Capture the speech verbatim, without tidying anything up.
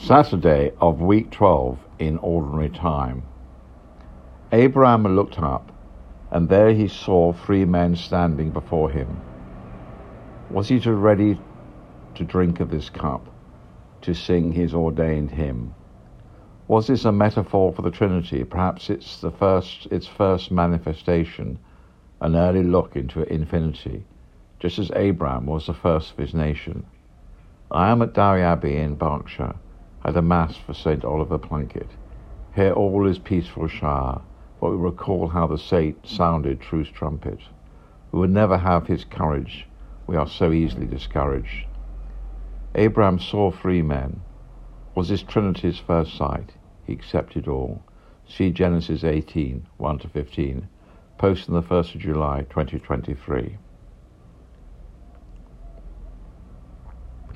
Saturday of week twelve in ordinary time. Abraham looked up, and there he saw three men standing before him. Was he to ready to drink of this cup, to sing his ordained hymn? Was this a metaphor for the Trinity? Perhaps it's the first, its first manifestation, an early look into infinity, just as Abraham was the first of his nation. I am at Dowie Abbey in Berkshire, at a mass for Saint Oliver Plunkett. Here all is peaceful shower, but we recall how the saint sounded truth's trumpet. We would never have his courage, we are so easily discouraged. Abraham saw three men. Was this Trinity's first sight? He accepted all. See Genesis eighteen, one to fifteen, posted on the first of July, twenty twenty-three.